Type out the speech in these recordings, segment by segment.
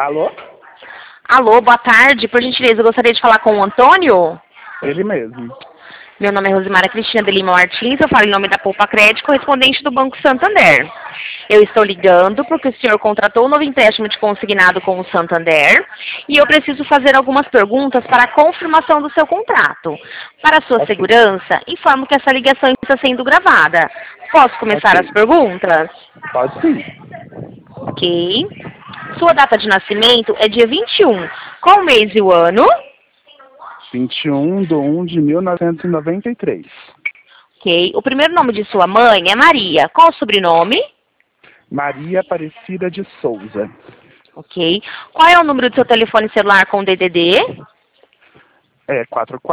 Alô? Alô, boa tarde. Por gentileza, eu gostaria de falar com o Antônio. Ele mesmo. Meu nome é Rosimara Cristina de Lima Martins, eu falo em nome da Poupa Crédito, correspondente do Banco Santander. Eu estou ligando porque o senhor contratou um novo empréstimo de consignado com o Santander e eu preciso fazer algumas perguntas para a confirmação do seu contrato. Para a sua segurança, informo que essa ligação está sendo gravada. Posso começar as perguntas? Pode sim. Ok. Sua data de nascimento é dia 21. Qual o mês e o ano? 21/1/1993. Ok. O primeiro nome de sua mãe é Maria. Qual o sobrenome? Maria Aparecida de Souza. Ok. Qual é o número do seu telefone celular com DDD? É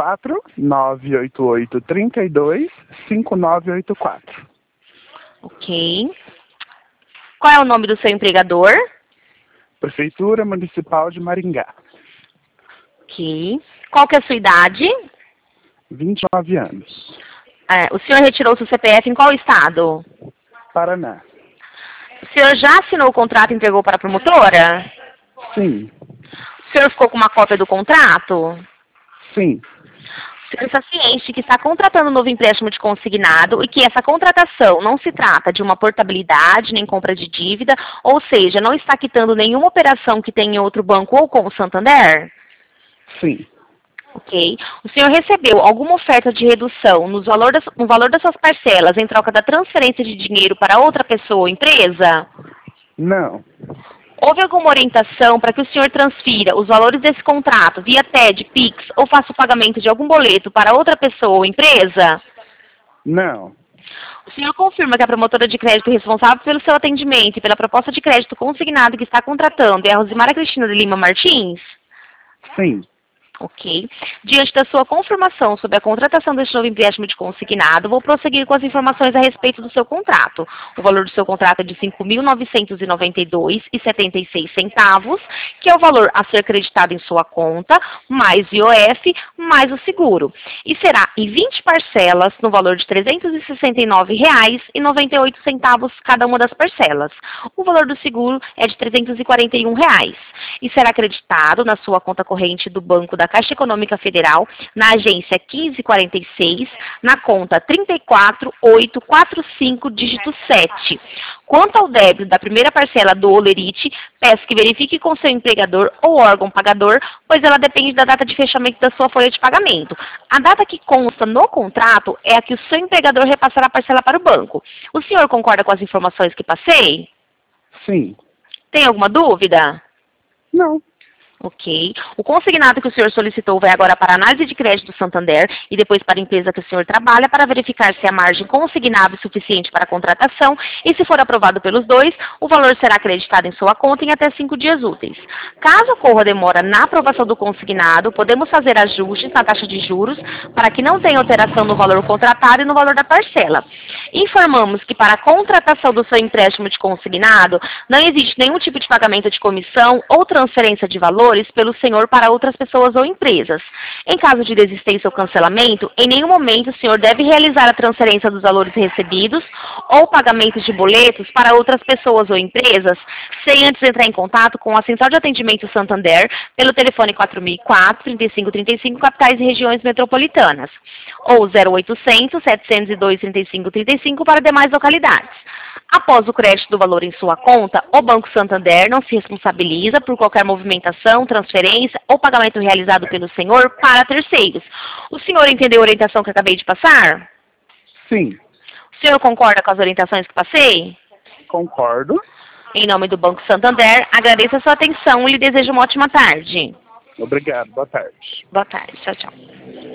44-988-32-5984. Ok. Qual é o nome do seu empregador? Prefeitura Municipal de Maringá. Ok. Qual que é a sua idade? 29 anos. O senhor retirou seu CPF em qual estado? Paraná. O senhor já assinou o contrato e entregou para a promotora? Sim. O senhor ficou com uma cópia do contrato? Sim. O senhor está ciente que está contratando um novo empréstimo de consignado e que essa contratação não se trata de uma portabilidade nem compra de dívida, ou seja, não está quitando nenhuma operação que tem em outro banco ou com o Santander? Sim. Ok. O senhor recebeu alguma oferta de redução no valor das suas parcelas em troca da transferência de dinheiro para outra pessoa ou empresa? Não. Houve alguma orientação para que o senhor transfira os valores desse contrato via TED, PIX ou faça o pagamento de algum boleto para outra pessoa ou empresa? Não. O senhor confirma que a promotora de crédito responsável pelo seu atendimento e pela proposta de crédito consignado que está contratando é a Rosimara Cristina de Lima Martins? Sim. Ok. Diante da sua confirmação sobre a contratação deste novo empréstimo de consignado, vou prosseguir com as informações a respeito do seu contrato. O valor do seu contrato é de R$ 5.992,76, que é o valor a ser creditado em sua conta, mais IOF, mais o seguro. E será em 20 parcelas, no valor de R$ 369,98 cada uma das parcelas. O valor do seguro é de R$ 341 e será creditado na sua conta corrente do Banco da Caixa Econômica Federal, na agência 1546, na conta 34845, dígito 7. Quanto ao débito da primeira parcela do Olerite, peço que verifique com seu empregador ou órgão pagador, pois ela depende da data de fechamento da sua folha de pagamento. A data que consta no contrato é a que o seu empregador repassará a parcela para o banco. O senhor concorda com as informações que passei? Sim. Tem alguma dúvida? Não. Ok. O consignado que o senhor solicitou vai agora para a análise de crédito do Santander e depois para a empresa que o senhor trabalha para verificar se a margem consignada é suficiente para a contratação e, se for aprovado pelos dois, o valor será acreditado em sua conta em até 5 dias úteis. Caso ocorra demora na aprovação do consignado, podemos fazer ajustes na taxa de juros para que não tenha alteração no valor contratado e no valor da parcela. Informamos que para a contratação do seu empréstimo de consignado não existe nenhum tipo de pagamento de comissão ou transferência de valores pelo senhor para outras pessoas ou empresas. Em caso de desistência ou cancelamento, em nenhum momento o senhor deve realizar a transferência dos valores recebidos ou pagamento de boletos para outras pessoas ou empresas, sem antes entrar em contato com a Central de Atendimento Santander pelo telefone 4004-3535, capitais e regiões metropolitanas, ou 0800-702-3535 para demais localidades. Após o crédito do valor em sua conta, o Banco Santander não se responsabiliza por qualquer movimentação, transferência ou pagamento realizado pelo senhor para terceiros. O senhor entendeu a orientação que acabei de passar? Sim. O senhor concorda com as orientações que passei? Concordo. Em nome do Banco Santander, agradeço a sua atenção e lhe desejo uma ótima tarde. Obrigado. Boa tarde. Boa tarde. Tchau, tchau.